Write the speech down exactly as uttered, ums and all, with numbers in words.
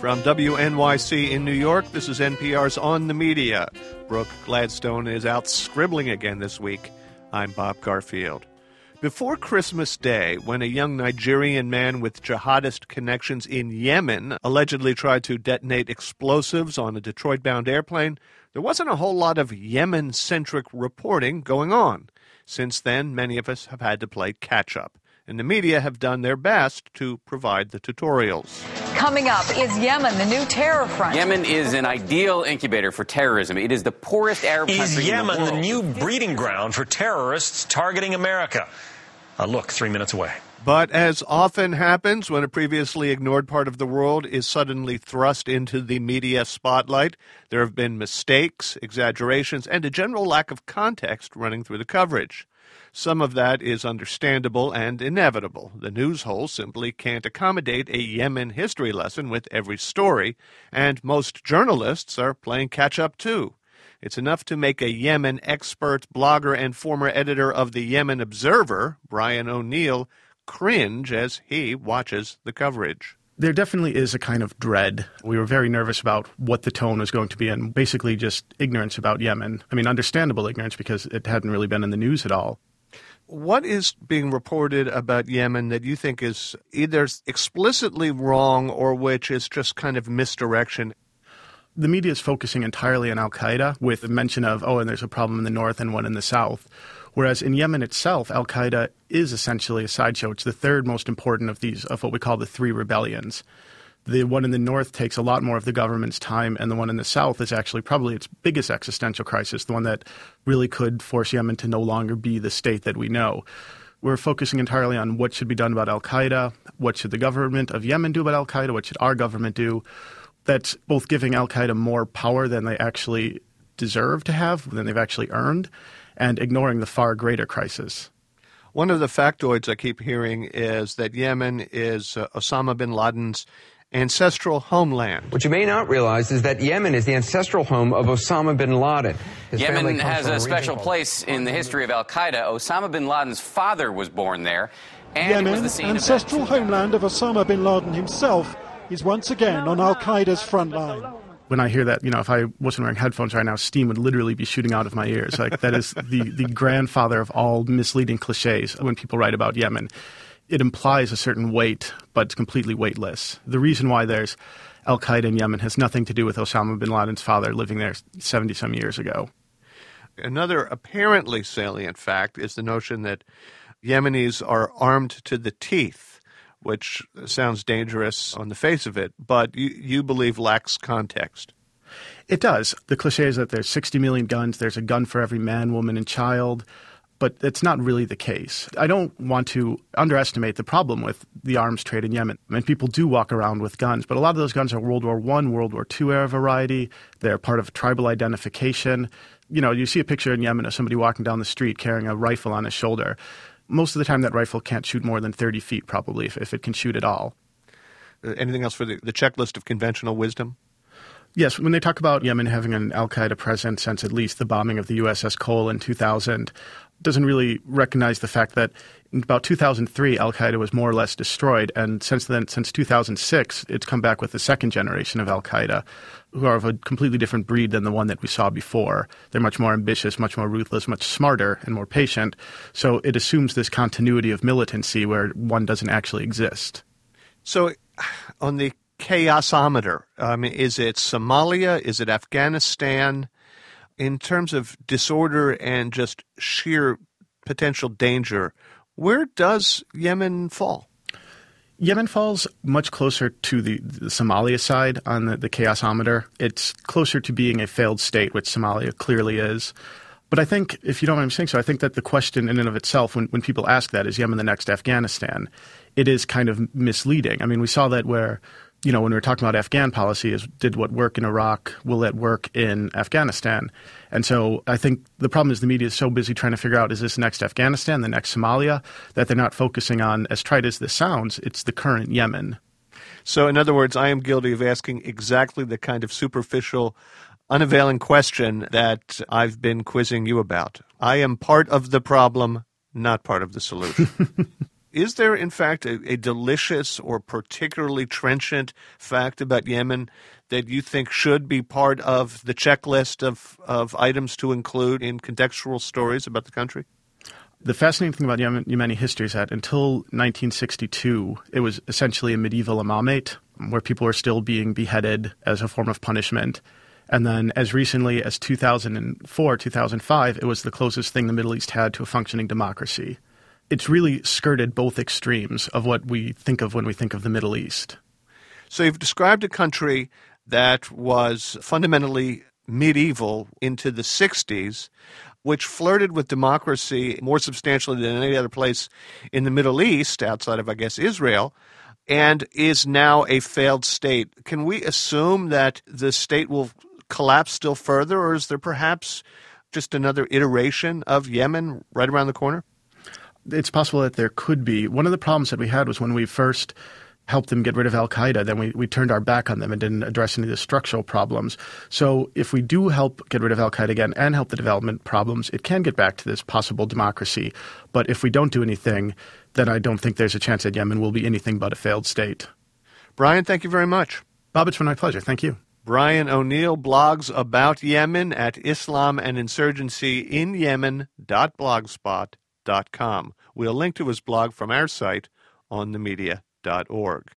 From W N Y C in New York, this is N P R's On the Media. Brooke Gladstone is out scribbling again this week. I'm Bob Garfield. Before Christmas Day, when a young Nigerian man with jihadist connections in Yemen allegedly tried to detonate explosives on a Detroit-bound airplane, there wasn't a whole lot of Yemen-centric reporting going on. Since then, many of us have had to play catch-up, and the media have done their best to provide the tutorials. Coming up, is Yemen the new terror front? Yemen is an ideal incubator for terrorism. It is the poorest Arab country is in Yemen the world. the new breeding ground for terrorists targeting America? A look three minutes away. But as often happens when a previously ignored part of the world is suddenly thrust into the media spotlight, there have been mistakes, exaggerations, and a general lack of context running through the coverage. Some of that is understandable and inevitable. The news hole simply can't accommodate a Yemen history lesson with every story, and most journalists are playing catch-up too. It's enough to make a Yemen expert, blogger, and former editor of the Yemen Observer, Brian O'Neill, cringe as he watches the coverage. There definitely is a kind of dread. We were very nervous about what the tone was going to be and basically just ignorance about Yemen. I mean, understandable ignorance because it hadn't really been in the news at all. What is being reported about Yemen that you think is either explicitly wrong or which is just kind of misdirection? The media is focusing entirely on al-Qaeda with a mention of, oh, and there's a problem in the north and one in the south. Whereas in Yemen itself, al-Qaeda is essentially a sideshow. It's the third most important of these, of what we call the three rebellions. The one in the north takes a lot more of the government's time, and the one in the south is actually probably its biggest existential crisis, the one that really could force Yemen to no longer be the state that we know. We're focusing entirely on what should be done about al-Qaeda, what should the government of Yemen do about al-Qaeda, what should our government do. That's both giving al-Qaeda more power than they actually deserve to have, than they've actually earned, and ignoring the far greater crisis. One of the factoids I keep hearing is that Yemen is uh, Osama bin Laden's ancestral homeland. What you may not realize is that Yemen is the ancestral home of Osama bin Laden. His Yemen has a special place in the history of al-Qaeda. Osama bin Laden's father was born there, and Yemen, it was the scene ancestral of that. homeland of Osama bin Laden himself, is once again on al-Qaeda's front line. When I hear that, you know, if I wasn't wearing headphones right now, steam would literally be shooting out of my ears. Like, that is the, the grandfather of all misleading cliches when people write about Yemen. It implies a certain weight, but it's completely weightless. The reason why there's al-Qaeda in Yemen has nothing to do with Osama bin Laden's father living there seventy-some years ago. Another apparently salient fact is the notion that Yemenis are armed to the teeth, which sounds dangerous on the face of it, but you, you believe lacks context. It does. The cliche is that there's sixty million guns, there's a gun for every man, woman, and child, but it's not really the case. I don't want to underestimate the problem with the arms trade in Yemen. I mean, people do walk around with guns, but a lot of those guns are World War One, World War Two era variety. They're part of tribal identification. You know, you see a picture in Yemen of somebody walking down the street carrying a rifle on his shoulder. Most of the time, that rifle can't shoot more than thirty feet, probably, if, if it can shoot at all. Uh, anything else for the, the checklist of conventional wisdom? Yes, when they talk about Yemen having an al-Qaeda presence since at least the bombing of the U S S Cole in two thousand, doesn't really recognize the fact that in about two thousand three, al-Qaeda was more or less destroyed, and since then, since two thousand six, it's come back with the second generation of al-Qaeda, who are of a completely different breed than the one that we saw before. They're much more ambitious, much more ruthless, much smarter, and more patient. So it assumes this continuity of militancy where one doesn't actually exist. So on the chaosometer, um, is it Somalia? Is it Afghanistan? In terms of disorder and just sheer potential danger, where does Yemen fall? Yemen falls much closer to the, the Somalia side on the, the chaosometer. It's closer to being a failed state, which Somalia clearly is. But I think, if you don't mind me saying so, I think that the question in and of itself, when, when people ask that, is Yemen the next Afghanistan, it is kind of misleading. I mean, we saw that where, you know, when we were talking about Afghan policy, is did what work in Iraq, will it work in Afghanistan? And so I think the problem is the media is so busy trying to figure out, is this next Afghanistan, the next Somalia, that they're not focusing on, as trite as this sounds, it's the current Yemen. So in other words, I am guilty of asking exactly the kind of superficial, unavailing question that I've been quizzing you about. I am part of the problem, not part of the solution. Is there, in fact, a, a delicious or particularly trenchant fact about Yemen that you think should be part of the checklist of, of items to include in contextual stories about the country? The fascinating thing about Yemen, Yemeni history is that until nineteen sixty-two, it was essentially a medieval imamate where people were still being beheaded as a form of punishment. And then as recently as two thousand four, two thousand five, it was the closest thing the Middle East had to a functioning democracy. It's really skirted both extremes of what we think of when we think of the Middle East. So you've described a country that was fundamentally medieval into the sixties, which flirted with democracy more substantially than any other place in the Middle East, outside of, I guess, Israel, and is now a failed state. Can we assume that the state will collapse still further, or is there perhaps just another iteration of Yemen right around the corner? It's possible that there could be. One of the problems that we had was when we first helped them get rid of al-Qaeda, then we, we turned our back on them and didn't address any of the structural problems. So if we do help get rid of al-Qaeda again and help the development problems, it can get back to this possible democracy. But if we don't do anything, then I don't think there's a chance that Yemen will be anything but a failed state. Brian, thank you very much. Bob, it's been my pleasure. Thank you. Brian O'Neill blogs about Yemen at Islam and Insurgency in Yemen dot blogspot dot com. We'll link to his blog from our site on the media dot org.